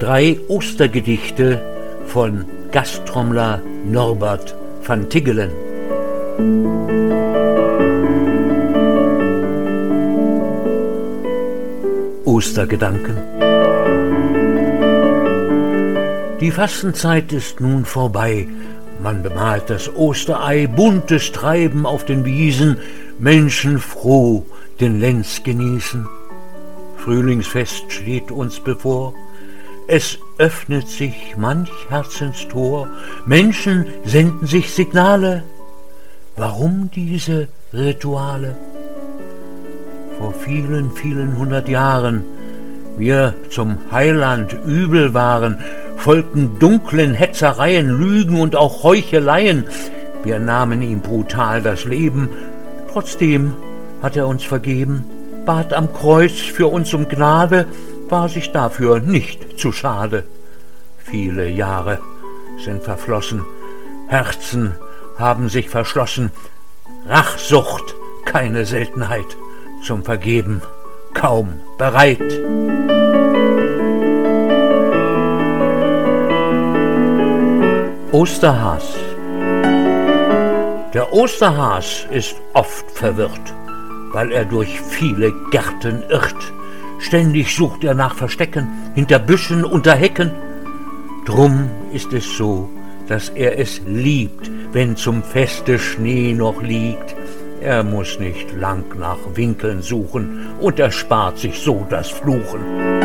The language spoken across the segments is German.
3 Ostergedichte von Gasttrommler Norbert van Tiggelen. Ostergedanken. Die Fastenzeit ist nun vorbei. Man bemalt das Osterei, buntes Treiben auf den Wiesen, Menschen froh den Lenz genießen. Frühlingsfest steht uns bevor, es öffnet sich manch Herzenstor, Menschen senden sich Signale. Warum diese Rituale? Vor vielen, vielen 100 Jahren wir zum Heiland übel waren, folgten dunklen Hetzereien, Lügen und auch Heucheleien. Wir nahmen ihm brutal das Leben, trotzdem hat er uns vergeben, bat am Kreuz für uns um Gnade, war sich dafür nicht zu schade. Viele Jahre sind verflossen, Herzen haben sich verschlossen, Rachsucht keine Seltenheit, zum Vergeben kaum bereit. Osterhas. Der Osterhas ist oft verwirrt, weil er durch viele Gärten irrt. Ständig sucht er nach Verstecken, hinter Büschen, unter Hecken. Drum ist es so, dass er es liebt, wenn zum Feste Schnee noch liegt. Er muss nicht lang nach Winkeln suchen und erspart sich so das Fluchen.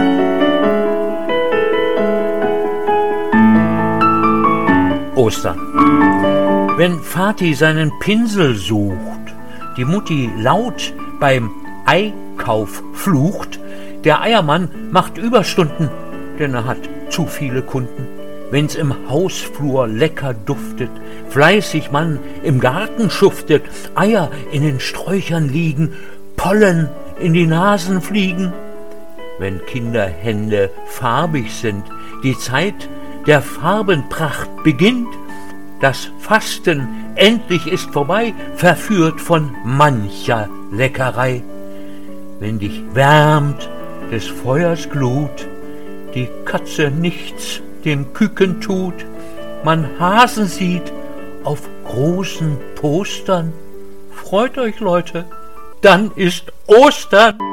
Ostern. Wenn Vati seinen Pinsel sucht, die Mutti laut beim Eikauf flucht, der Eiermann macht Überstunden, denn er hat zu viele Kunden. Wenn's im Hausflur lecker duftet, fleißig man im Garten schuftet, Eier in den Sträuchern liegen, Pollen in die Nasen fliegen. Wenn Kinderhände farbig sind, die Zeit der Farbenpracht beginnt, das Fasten endlich ist vorbei, verführt von mancher Leckerei. Wenn dich wärmt des Feuers Glut, die Katze nichts dem Küken tut, man Hasen sieht auf großen Postern, freut euch Leute, dann ist Ostern.